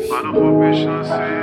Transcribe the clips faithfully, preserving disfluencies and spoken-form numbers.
منو خوب میشناسی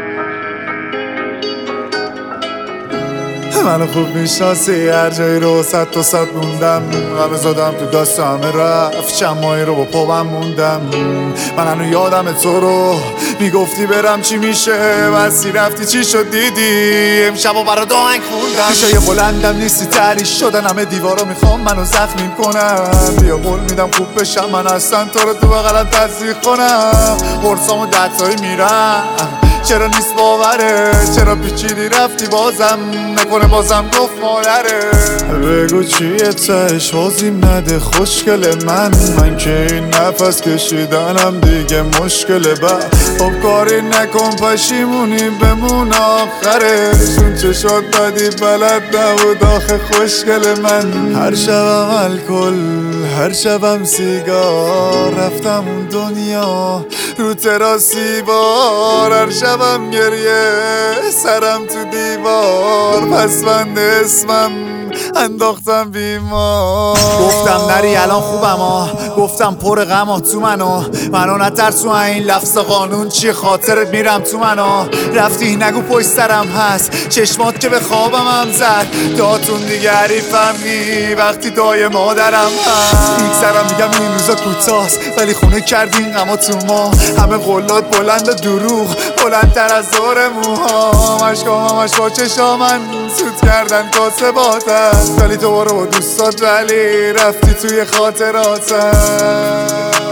منو خوب میشناسی هر جایی رو صد تا صد موندم غم زدم تو دست همه رفت چند ماهی رو با پاهم موندم من هنو یادم تو رو میگفتی برم چی میشه بسی رفتی چی شد دیدی امشب و برا دانگ خوندم میشه یه بلندم نیستی تریش شدن همه دیوارا میخوام منو زخمیم کنم بیا قول میدم خوب بشم من اصلا تو رو تو بغلم تصدیق کنم قرصامو دتایی میرم چرا نیست باوره چرا پیچیدی رفتی بازم نکنه بازم گفت مادره بگو چیه تش بازیم نده خوشگل من من که این نفس کشیدنم دیگه مشکله با خب کاری نکن پشیمونی بمون آخره چون چشات بدی بلد نبود آخه خوشگل من هر شبم الکل هر شبم سیگار رفتم اون دنیا رو تراسی بار هر شبم گریه سرم تو دیوار پسوند اسمم انداختم بیمار گفتم نری الان خوبم ها گفتم پر غم ها تو منو منو نترسو این لفظ قانون چیه خاطرت میرم تو منو رفتی نگو پشت سرم هست چشمات که به خوابم هم زد داتون دیگه حریفم نی وقتی دای مادرم هست میگذرم میگم این روزا کوتاست ولی خونه کردین غما تو ما همه قلات بلند و دروغ بلندتر از دور موها مشکام همش با چشامن سود کردن کاسه باتن ولی تو برو با دوستات ولی رفتی توی خاطراتم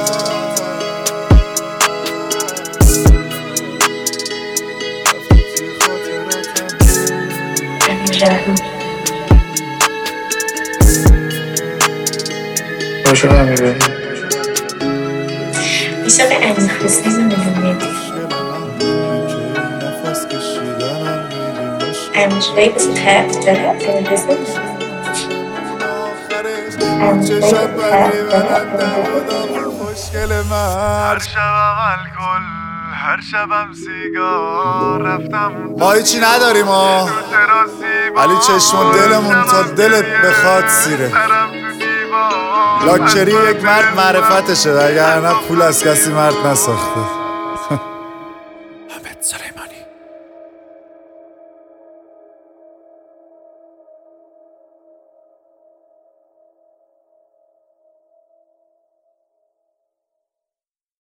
باشو نمیبینی میشه به امین خواستی نمیدونید امین شدایی بسی طرف داره امین بسی چشات بدی بلد نبودم خوشگل من هر شبم الکل هر شبم سیگار رفتم ما هیچی نداریم ها ولی چشم و دلمون تا دلت بخواد سیره لاکچری یک مرد معرفتشه وگرنه پول از کسی مرد نساخته. حامد سلیمانی